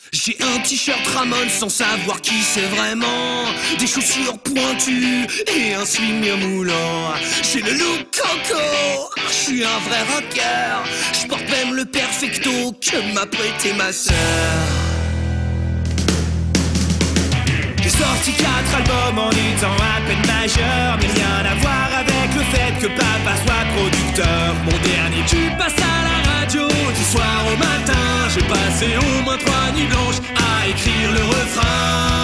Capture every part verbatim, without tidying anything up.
J'ai un t-shirt Ramon sans savoir qui c'est vraiment. Des chaussures pointues et un swing moulant. J'ai le look coco, je suis un vrai rocker. Je porte même le perfecto que m'a prêté ma sœur. J'ai sorti quatre albums en étant à peine majeur, mais rien à voir avec le fait que papa soit producteur. Mon dernier tube passe à la radio du soir au matin. J'ai passé au moins trois nuits blanches à écrire le refrain.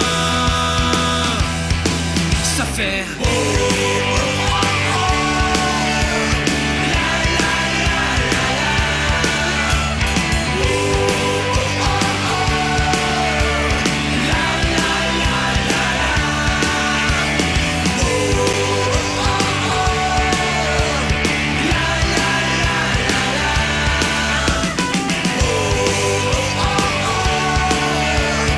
Ça fait oh, oh, oh, oh. La, la, la, la, la. Oh, oh, oh, oh. La, la, la, la, la. Oh, oh, oh, oh. La, la, la, la, la. Oh, oh, oh, oh.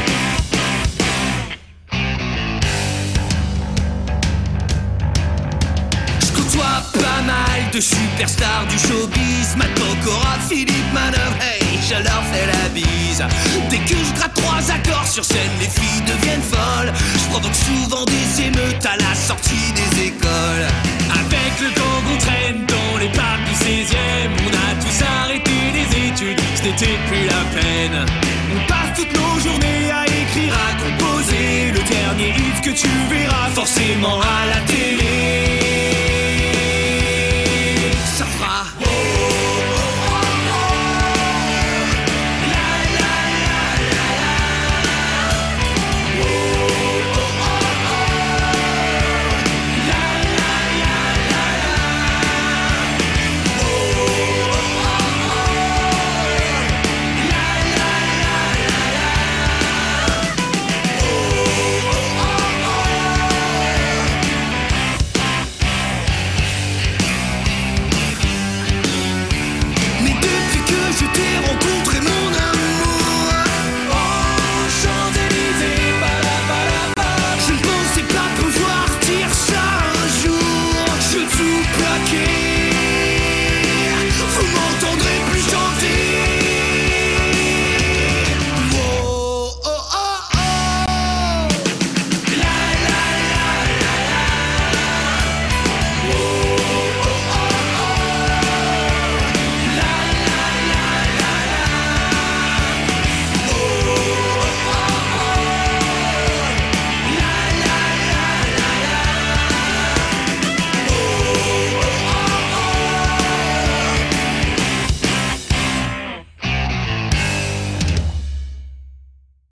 Je côtoie pas mal de superstars du showbiz. Matt Pokora, Philippe Manœuvre, hey, je leur fais la bise. Dès que je gratte trois accords sur scène, les filles deviennent folles. Je provoque souvent des émeutes à la sortie des écoles. Avec le temps qu'on traîne dans les parcs du seizième, on a tous arrêté les études, ce n'était plus la peine. On passe toutes nos journées à écrire, à composer le dernier hit que tu verras forcément à la télé.